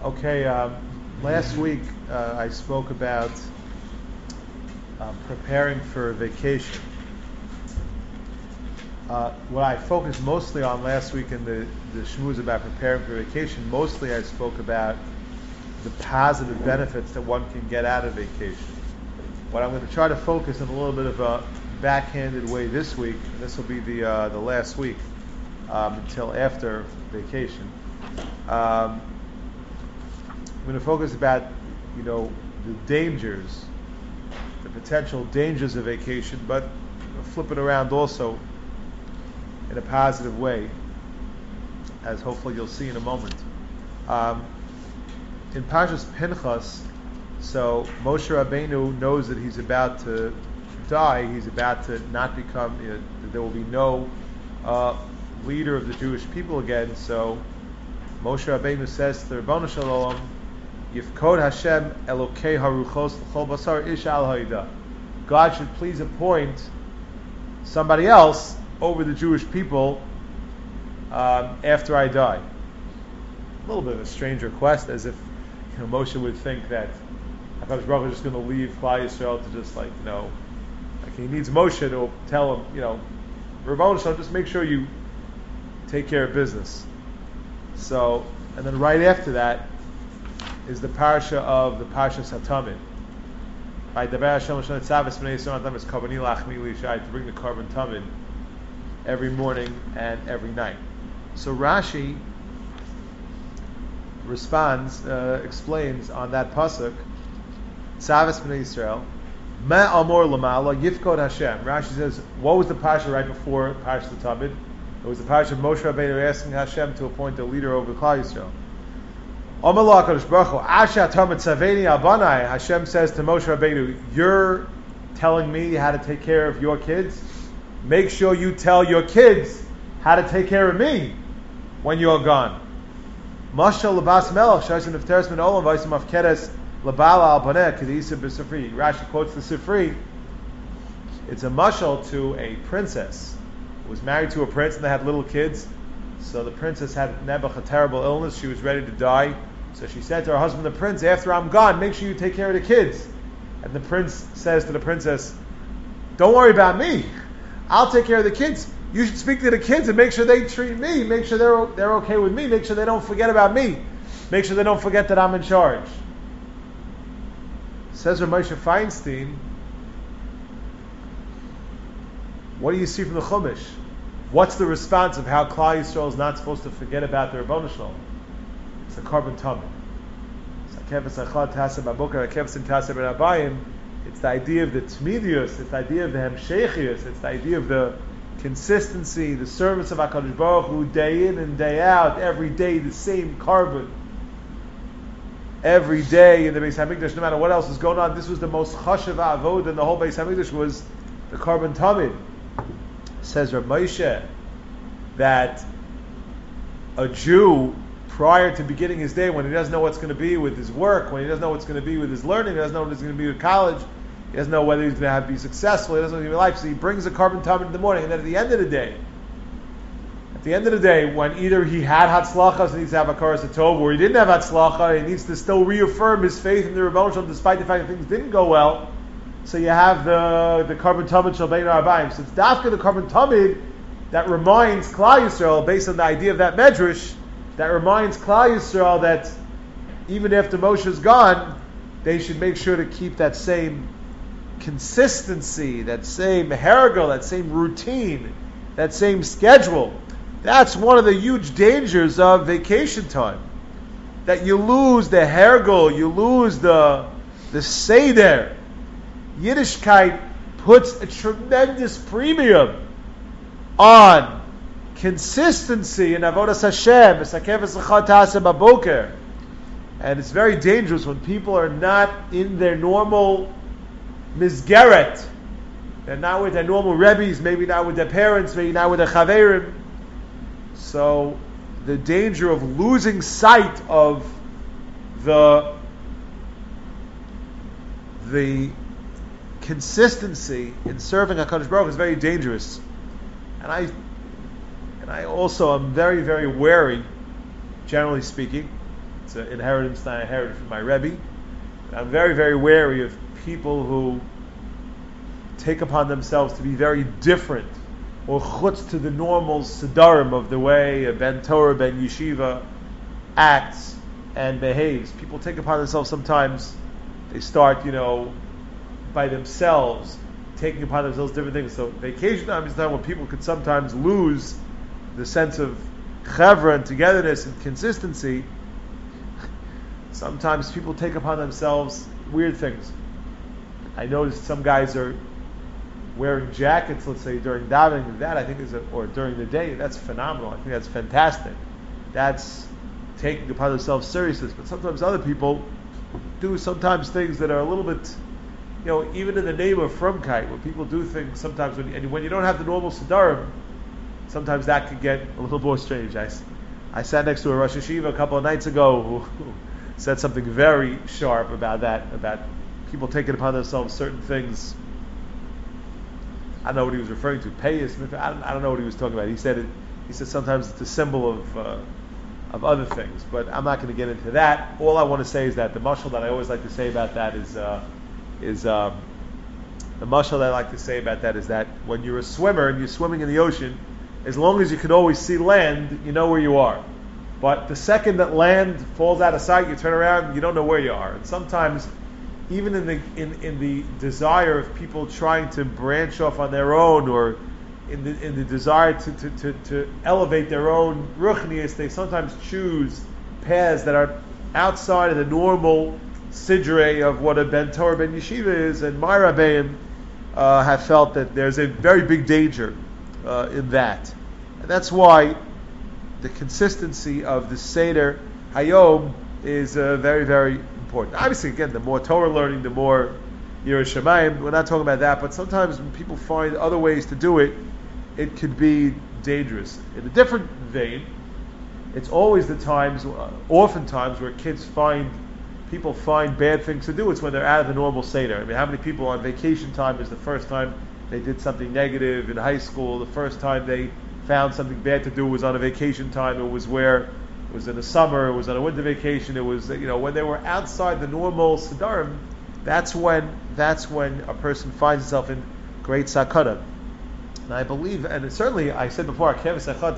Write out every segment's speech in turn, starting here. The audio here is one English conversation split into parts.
Okay, last week I spoke about preparing for vacation. What I focused mostly on last week in the shmooze about preparing for vacation, mostly I spoke about the positive benefits that one can get out of vacation. What I'm going to try to focus in a little bit of a backhanded way this week, and this will be the last week until after vacation. I'm going to focus about, the dangers, the potential dangers of vacation, but flip it around also in a positive way, as hopefully you'll see in a moment. In Parshas Pinchas, so Moshe Rabbeinu knows that he's about to die. He's about to not become. There will be no leader of the Jewish people again. So Moshe Rabbeinu says to the Ribono Shel Olam, Yifkod Hashem Elokei Haruchos L'Chol Basar Ish Al Ha'ida. God should please appoint somebody else over the Jewish people after I die. A little bit of a strange request, as if Moshe would think that HaKadosh Baruch Hu is just going to leave Klal Yisrael to just like he needs Moshe to tell him, Ribono Shel Olam, just make sure you take care of business. So, and then right after that is the parsha of the Parshas HaTamid. Right, to bring the carbon tamid every morning and every night. So Rashi responds, explains on that pasuk, Tzavas Bnei Yisrael, Ma Amor Lamala Yifkod Hashem. Rashi says, what was the parsha right before Parshas HaTamid? It was the parsha of Moshe Rabbeinu asking Hashem to appoint a leader over Klal Yisrael. Hashem says to Moshe Rabbeinu, you're telling me how to take care of your kids? Make sure you tell your kids how to take care of me when you're gone. Rashi quotes the Sifri. It's a mashal to a princess who was married to a prince and they had little kids. So the princess had a terrible illness. She was ready to die. So she said to her husband, the prince, after I'm gone, make sure you take care of the kids. And the prince says to the princess, don't worry about me. I'll take care of the kids. You should speak to the kids and make sure they treat me. Make sure they're okay with me. Make sure they don't forget about me. Make sure they don't forget that I'm in charge. Says Rav Moshe Feinstein, what do you see from the Chumash? What's the response of how Klal Yisrael is not supposed to forget about the Ribono Shel Olam? It's the carbon tamid. It's the idea of the tmidius, it's the idea of the hemsheichius, it's the idea of the consistency, the service of HaKadosh Baruch Hu day in and day out, every day the same carbon. Every day in the Beis HaMikdash, no matter what else is going on, this was the most chashav avod in the whole Beis HaMikdash was the carbon tamid. Says Rav Moshe that a Jew, prior to beginning his day, when he doesn't know what's going to be with his work, when he doesn't know what's going to be with his learning, he doesn't know what it's going to be with college, he doesn't know whether he's going to be successful, he doesn't know what's going to be life, so he brings a carbon tamid in the morning, and then at the end of the day, when either he had hatzlachas and needs to have a karas hatov, or he didn't have hatzlacha, he needs to still reaffirm his faith in the Ribono Shel Olam despite the fact that things didn't go well, so you have the carbon tamid shel bein ha'arbaim. So it's dafka the carbon tamid that reminds Klal Yisrael, based on the idea of that medrash, that reminds Klal Yisrael that even after Moshe is gone, they should make sure to keep that same consistency, that same hergel, that same routine, that same schedule. That's one of the huge dangers of vacation time. That you lose the hergel, you lose the seder. Yiddishkeit puts a tremendous premium on consistency in avodas Hashem, and it's very dangerous when people are not in their normal mizgeret. They're not with their normal rebbes, maybe not with their parents, maybe not with their chaverim. So the danger of losing sight of the consistency in serving HaKadosh Baruch Hu is very dangerous. And I also am very, very wary, generally speaking, It's an inheritance that I inherited from my Rebbe. I'm very, very wary of people who take upon themselves to be very different or chutz to the normal sidarim of the way a ben Torah, ben yeshiva acts and behaves. People take upon themselves sometimes, they start, by themselves, taking upon themselves different things. So vacation time is time when people could sometimes lose the sense of chevra and togetherness and consistency. Sometimes people take upon themselves weird things. I noticed some guys are wearing jackets, let's say, during davening. That I think or during the day. That's phenomenal. I think that's fantastic. That's taking upon themselves seriousness. But sometimes other people do sometimes things that are a little bit, even in the name of frumkeit, where people do things sometimes when you don't have the normal siddharim, sometimes that could get a little more strange. I sat next to a Rosh Hashiva a couple of nights ago who said something very sharp about that, about people taking upon themselves certain things. I don't know what he was referring to. Payas. I don't know what he was talking about. He said sometimes it's a symbol of other things, but I'm not going to get into that. All I want to say is that the mashal that I always like to say about that is the mashal that I like to say about that is that when you're a swimmer and you're swimming in the ocean, as long as you can always see land, you know where you are. But the second that land falls out of sight, you turn around, you don't know where you are. And sometimes, even in the desire of people trying to branch off on their own, or in the desire to elevate their own ruchnius, they sometimes choose paths that are outside of the normal sidre of what a ben Torah ben yeshiva is. And my rabbeim have felt that there's a very big danger in that, and that's why the consistency of the Seder Hayom is very, very important. Obviously, again, the more Torah learning, the more Yiras Shamayim. We're not talking about that, but sometimes when people find other ways to do it, it could be dangerous. In a different vein, it's always the times, oftentimes, where people find bad things to do. It's when they're out of the normal Seder. I mean, how many people on vacation time is the first time they did something negative in high school? The first time they found something bad to do was on a vacation time. It was in the summer, it was on a winter vacation, it was, when they were outside the normal Siddharim, that's when a person finds himself in great sakana. And I believe, and certainly I said before, Chazal,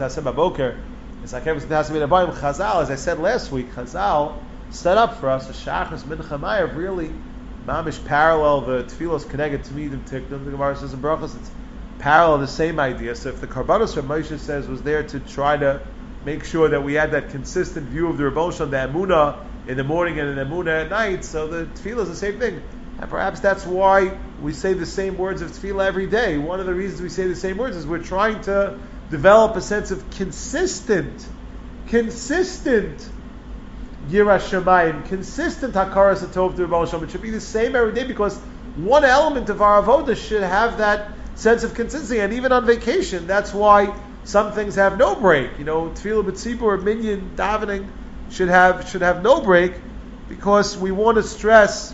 as I said last week, Chazal set up for us a Shachris Mincha Ma'ariv, really mamish parallel the Tfilos connected to me, the Gemara says in Brachos, it's parallel the same idea. So if the Karbanos Rav Moshe says was there to try to make sure that we had that consistent view of the Rebbe Shalom, the Emunah in the morning and the Emunah at night, so the Tefillah is the same thing. And perhaps that's why we say the same words of Tefillah every day. One of the reasons we say the same words is we're trying to develop a sense of consistent Yiras Shamayim, consistent Hakaras HaTov to Rebbe Shalom. It should be the same every day, because one element of our avodah should have that sense of consistency. And even on vacation, that's why some things have no break. Tefillah b'tzibur or minyan davening should have no break, because we want to stress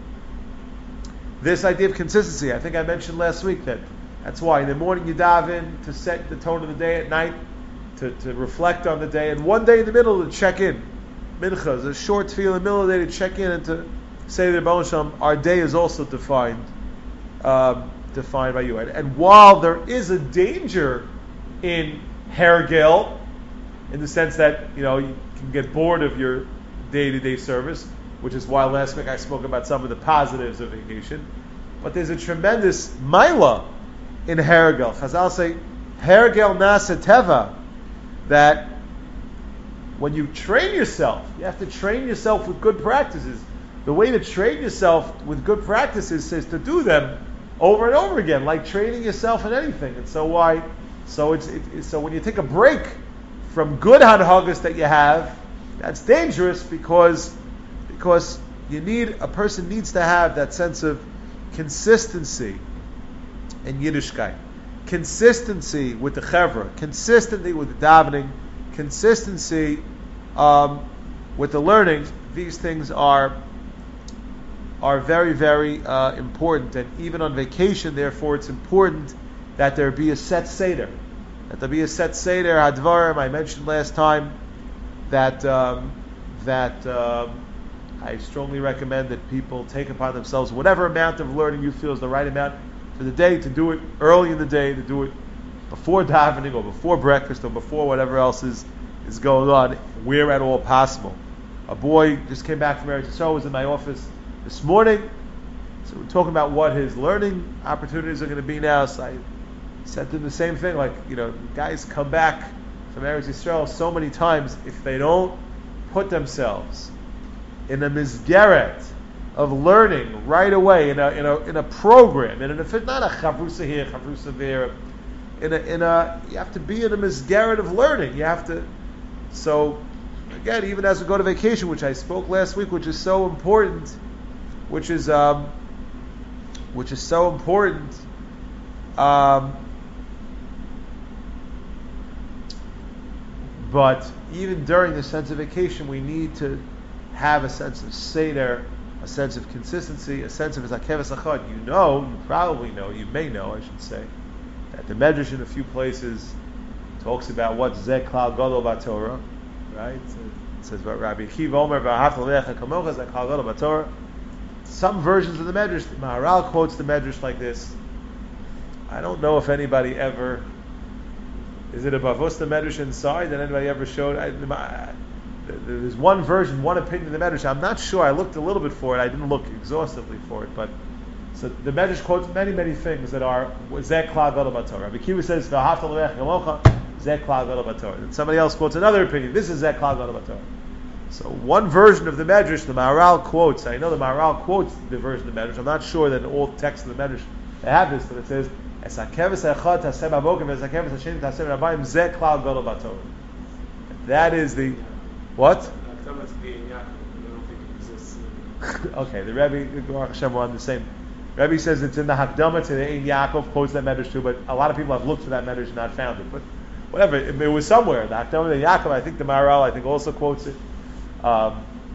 this idea of consistency. I think I mentioned last week that's why in the morning you daven to set the tone of the day, at night to reflect on the day, and one day in the middle to check in. Mincha is a short tefillah in the middle of the day to check in and to say to the Rebbe Shalom, our day is also defined by you. And while there is a danger in hergel, in the sense that you can get bored of your day-to-day service, which is why last week I spoke about some of the positives of vacation, but there's a tremendous maila in hergel. Chazal say hergel nasa teva, that when you train yourself, you have to train yourself with good practices. The way to train yourself with good practices is to do them over and over again, like training yourself in anything. And so when you take a break from good hanhagas that you have, that's dangerous, because a person needs to have that sense of consistency in Yiddishkeit, consistency with the chevra, consistency with the davening, consistency with the learning. These things are very, very important, and even on vacation, therefore, it's important that there be a set seder. That there be a set seder hadvarim. I mentioned last time that that I strongly recommend that people take upon themselves whatever amount of learning you feel is the right amount for the day, to do it early in the day, to do it before davening or before breakfast or before whatever else is going on, where at all possible. A boy just came back from Eretz Yisrael, was in my office this morning, so we're talking about what his learning opportunities are going to be now. So I said to him the same thing, like, guys come back from Eretz Yisrael so many times, if they don't put themselves in a mizgeret of learning right away, in a program, not a chavrusa here, chavrusa there, you have to be in a mizgeret of learning. You have to. So again, even as we go to vacation, which I spoke last week, which is so important, which is so important. But even during the sense of vacation, we need to have a sense of seder, a sense of consistency, a sense of zakevas achad. You probably know, you may know, I should say, that the Medrash in a few places talks about what Zeh Klal Gadol B'Torah, right? It says, Rabbi Akiva Omer v'ahavta l'recha kamocha Zeh Klal Gadol B'Torah. Some versions of the Medrash, the Maharal quotes the Medrash like this. I don't know if anybody ever, is it a Bavos the Medrash inside that anybody ever showed? There's one version, one opinion of the Medrash. I'm not sure. I looked a little bit for it. I didn't look exhaustively for it, but so the Medrash quotes many, many things that are Zeh Klal Gadol B'Torah. Rabbi Akiva says, "V'ahavta l'recha kamocha Zeh Klal Gadol B'Torah." And somebody else quotes another opinion. This is Zeh Klal Gadol B'Torah. So one version of the Medrash, the Maharal quotes. I know the Maharal quotes the version of the Medrash. I'm not sure that in all texts of the Medrash they have this, but it says, "Es hakevus echad taseh b'boker v'es hakevus hasheni taseh b'rabayim Zeh Klal Gadol B'Torah." That is the what? Okay, the Rebbe, Baruch Hashem, we're on the same. Rebbe says it's in the Hakdama to the Ein Yaakov, quotes that Medrash too, but a lot of people have looked for that Medrash and not found it. But whatever, it was somewhere. The Hakdama to Yaakov, I think the Maharal, also quotes it. Many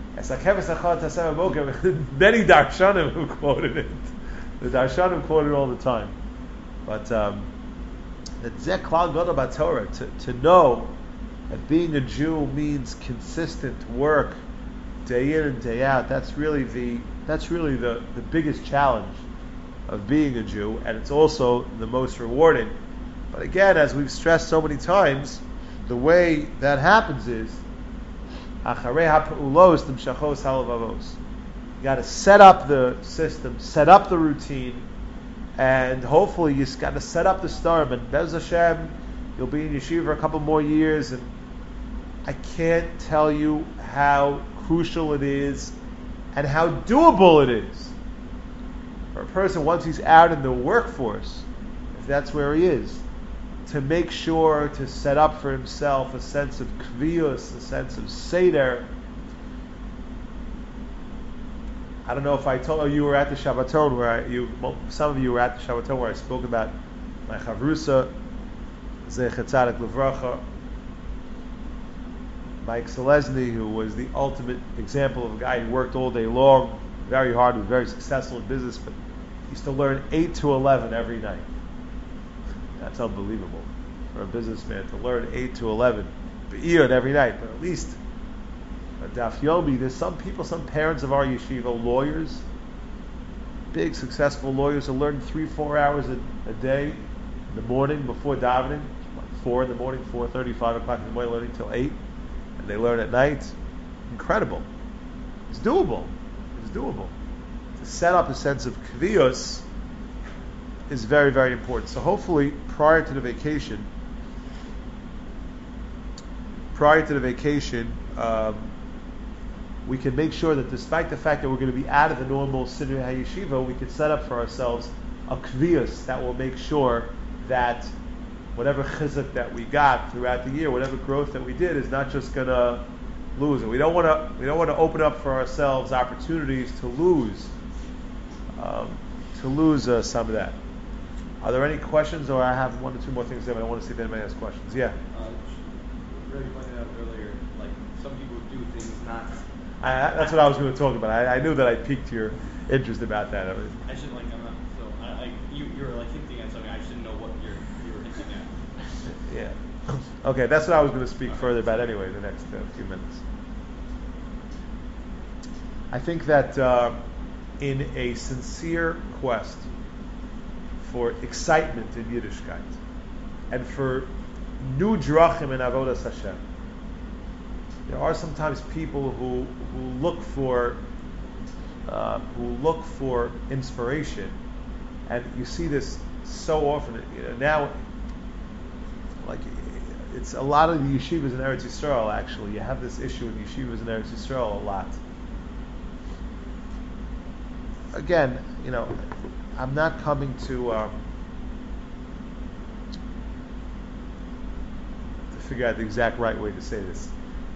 Darshanim who quoted it. The Darshanim quote it all the time. But that Zeh Klal Gadol B'Torah, to know that being a Jew means consistent work, day in and day out. That's really the biggest challenge of being a Jew, and it's also the most rewarding. But again, as we've stressed so many times, the way that happens is acharei ha'pa'ulos timshachos halavavos. You got to set up the system, set up the routine, and hopefully you got to set up the storm. And Bez Hashem, you'll be in yeshiva a couple more years, and I can't tell you how crucial it is and how doable it is for a person once he's out in the workforce, if that's where he is, to make sure to set up for himself a sense of kviyus, a sense of seder. I don't know if I told you were at the Shabbaton some of you were at the Shabbaton where I spoke about my chavrusa, Zecher Tzadik Livracha, Mike Selesny, who was the ultimate example of a guy who worked all day long, very hard, was very successful in business, but he used to learn 8 to 11 every night. That's unbelievable for a businessman to learn 8 to 11 every night, but at least a Daf Yomi. There's some people, some parents of our yeshiva, lawyers, big successful lawyers, who learn 3-4 hours a day in the morning before davening, 4 in the morning, 4:30, 5 o'clock in the morning, learning till 8. And they learn at night. Incredible. It's doable. To set up a sense of kviyos is very, very important. So hopefully, prior to the vacation, we can make sure that despite the fact that we're going to be out of the normal Siddur HaYeshiva, we can set up for ourselves a kviyos that will make sure that whatever chizuk that we got throughout the year, whatever growth that we did, is not just going to lose it. We don't want to open up for ourselves opportunities to lose some of that. Are there any questions, or I have 1 or 2 more things there, but I want to see if anybody has questions. Yeah. Already pointed out earlier, like some people do things not. That's what I was going to talk about. I knew that I piqued your interest about that. I shouldn't I'm not. So you're like hinting at something. I shouldn't know what you're hinting at. Yeah. Okay, that's what I was going to speak further about anyway. The next few minutes. I think that in a sincere quest for excitement in Yiddishkeit and for new drachim in avodas Hashem, there are sometimes people who look for inspiration, and you see this so often. Now, like it's a lot of the yeshivas in Eretz Yisrael. Actually, you have this issue in yeshivas in Eretz Yisrael a lot. Again, I'm not coming to figure out the exact right way to say this.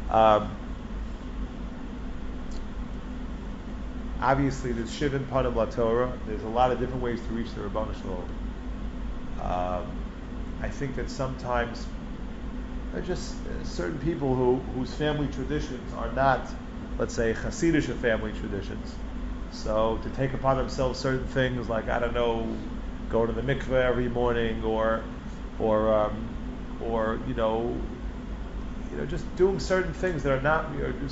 Obviously, there's Shivin Panim LaTorah. There's a lot of different ways to reach the Rebbeinu Shalom. I think that sometimes there are just certain people whose family traditions are not, let's say, Hasidic family traditions. So to take upon themselves certain things like, I don't know, go to the mikveh every morning, or just doing certain things that are not, just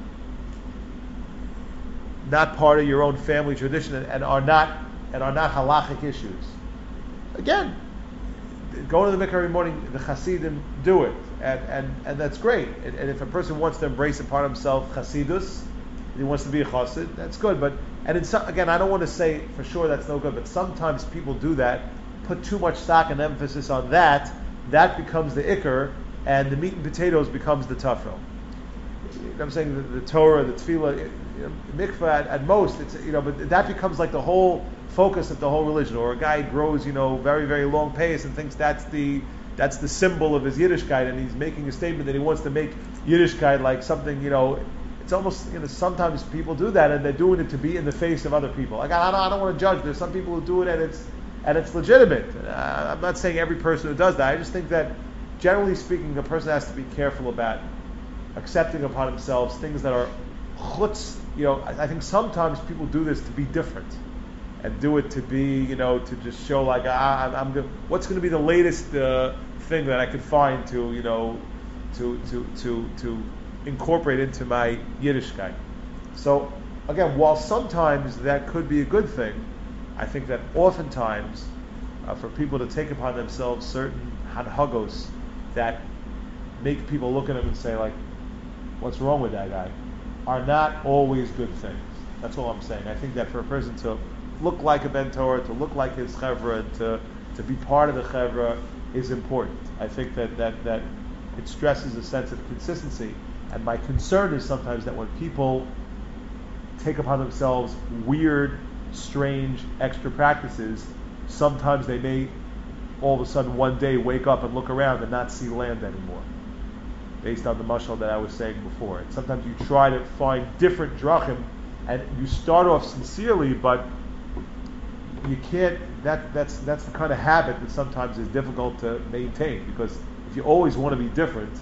not part of your own family tradition and are not halachic issues. Again, going to the mikveh every morning, the Hasidim do it, and that's great. And if a person wants to embrace upon himself Hasidus, he wants to be a chassid, that's good. Again, I don't want to say for sure that's no good, but sometimes people do that, put too much stock and emphasis on that becomes the ikr, and the meat and potatoes becomes the tafel. I'm saying the Torah, the tefillah, mikveh at most, it's but that becomes like the whole focus of the whole religion. Or a guy grows, very very long pace and thinks that's the symbol of his Yiddishkeit, and he's making a statement that he wants to make Yiddishkeit like something, It's almost, sometimes people do that, and they're doing it to be in the face of other people. Like, I don't want to judge. There's some people who do it, and it's legitimate. I'm not saying every person who does that. I just think that, generally speaking, a person has to be careful about accepting upon themselves things that are chutz. I think sometimes people do this to be different, and do it to be, to just show like, I'm good. What's going to be the latest thing that I could find to incorporate into my Yiddishkeit. So again, while sometimes that could be a good thing, I think that oftentimes for people to take upon themselves certain hanhagos that make people look at them and say like, what's wrong with that guy, are not always good things. That's all I'm saying. I think that for a person to look like a Ben Torah, to look like his chevra, to be part of the chevra is important. I think that it stresses a sense of consistency. And my concern is sometimes that when people take upon themselves weird, strange, extra practices, sometimes they may all of a sudden one day wake up and look around and not see land anymore, based on the mashal that I was saying before. And sometimes you try to find different drachim, and you start off sincerely, but you can't. That's the kind of habit that sometimes is difficult to maintain, because if you always want to be different,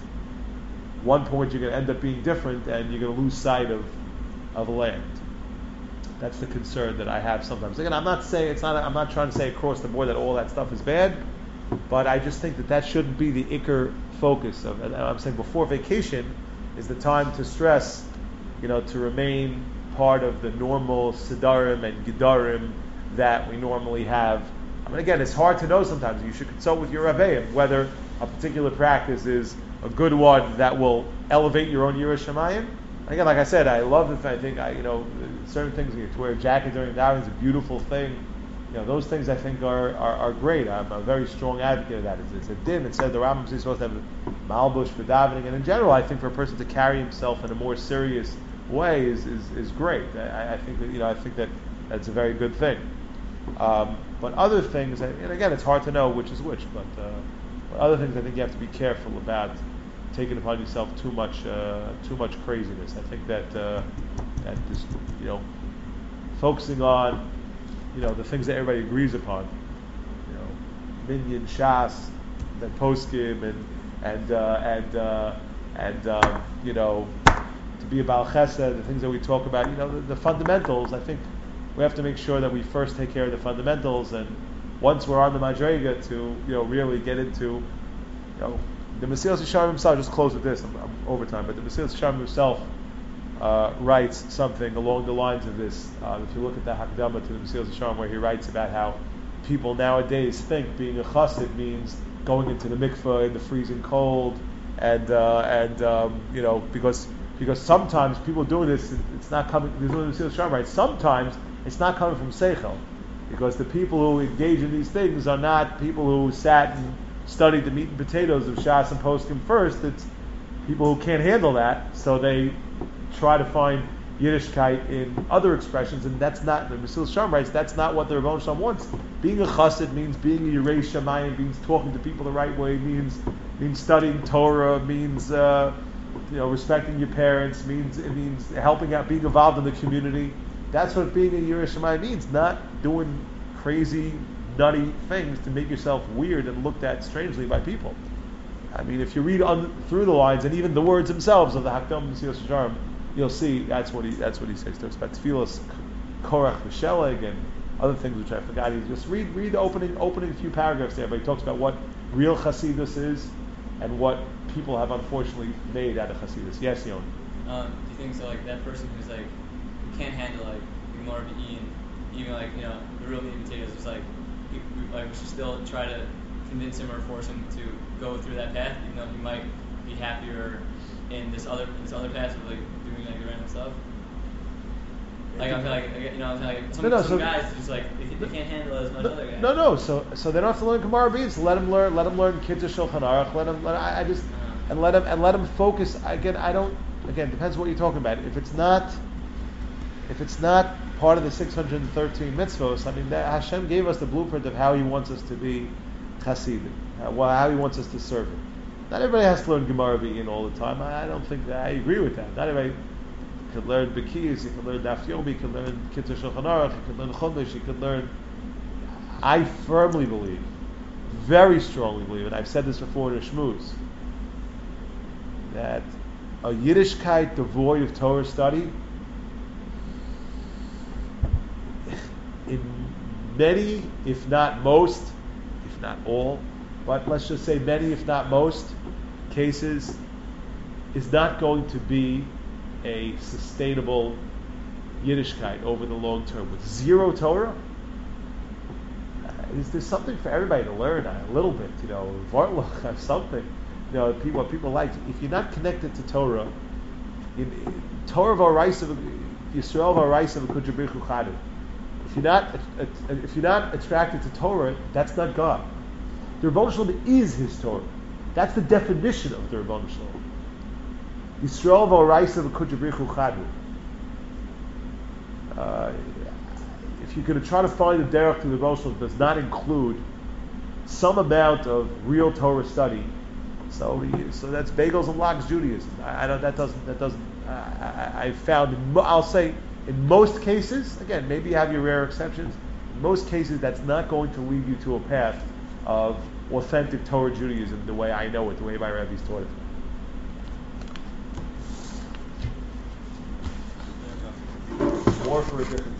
one point you're going to end up being different, and you're going to lose sight of land. That's the concern that I have sometimes. Again, I'm not trying to say across the board that all that stuff is bad, but I just think that shouldn't be the ikr focus of. And I'm saying before vacation is the time to stress, to remain part of the normal sidarim and gedarim that we normally have. I mean, again, it's hard to know sometimes. You should consult with your rabbeim whether a particular practice is a good one that will elevate your own Yiras Shamayim. Again, like I said, I love it. I think certain things, to wear a jacket during davening is a beautiful thing. Those things I think are great. I'm a very strong advocate of that. It's a din. It said the Rambam is supposed to have malbush for davening, and in general, I think for a person to carry himself in a more serious way is great. I think that that's a very good thing. But other things, and again, it's hard to know which is which. But other things, I think you have to be careful about taking upon yourself too much craziness. I think that just focusing on the things that everybody agrees upon, minyan, shas, then poskim, and to be a Baal Chesed, the things that we talk about, the fundamentals. I think we have to make sure that we first take care of the fundamentals, and once we're on the Madrega to really get into the Mesilas Yesharim himself. Just close with this. I'm over time, but the Mesilas Yesharim himself writes something along the lines of this. If you look at the Hakdama to the Mesilas Yesharim, where he writes about how people nowadays think being a chassid means going into the mikveh in the freezing cold, and because sometimes people doing this, it's not coming. This is what the Mesilas Yesharim writes. Sometimes it's not coming from seichel, because the people who engage in these things are not people who sat and studied the meat and potatoes of Shas and Poskim first. It's people who can't handle that, so they try to find Yiddishkeit in other expressions, and that's not, the Mesilas Yesharim writes, that's not what the Rebbeinu Shalom wants. Being a chassid means being a Yirei Shamayim, means talking to people the right way, means studying Torah, means respecting your parents, means helping out, being involved in the community. That's what being a Yirei Shamayim means, not doing crazy, nutty things to make yourself weird and looked at strangely by people. I mean, if you read through the lines and even the words themselves of the Hakdam Mesilas Yesharim, you'll see that's what he says. Talks about tefillas, korach v'sheleg, and other things which I forgot. He just read the opening few paragraphs there, but he talks about what real Hasidus is and what people have unfortunately made out of Hasidus. Yes, Yon. Do you think so? Like that person who's like who can't handle like Gemara B'In, even like the real meat and potatoes, it's like we should still try to convince him or force him to go through that path, even though he might be happier in this other path of like doing like the random stuff. Like I'm like some guys just like they can't handle it as much as other guys. No. So they don't have to learn Gemara B'In. So let them learn Kitzur Shulchan Aruch. Let them focus. Again, depends what you're talking about. If it's not part of the 613 mitzvos, I mean, Hashem gave us the blueprint of how He wants us to be Hasidim, how He wants us to serve Him. Not everybody has to learn Gemara B'In all the time. I don't think that I agree with that. Not everybody could learn Bekiyas, you could learn Daf Yomi, you could learn Kitzur Shulchan Aruch, you could learn Chumash, you could learn. I firmly believe, very strongly believe, and I've said this before in Shmuz, that a Yiddishkeit devoid of Torah study, in many, if not most, if not all, but let's just say many, if not most, cases, is not going to be a sustainable Yiddishkeit over the long term. With zero Torah, there's something for everybody to learn a little bit, Vortlach, something, what people like. If you're not connected to Torah, Torah v'Oraisa Yisrael v'Oraisa v'Kudra B'Chu Chadu. If you're not attracted to Torah, that's not God. The Rebbeinu Shalom is His Torah. That's the definition of the Rebbeinu Shalom. Yisrael v'Oraisa v'Kudra B'Chu Chadu. If you're going to try to find a derech to the Rebbeinu Shalom does not include some amount of real Torah study, so that's bagels and lox Judaism. I found, I'll say, in most cases, again, maybe you have your rare exceptions, in most cases that's not going to lead you to a path of authentic Torah Judaism the way I know it, the way my rabbis taught it. More for a different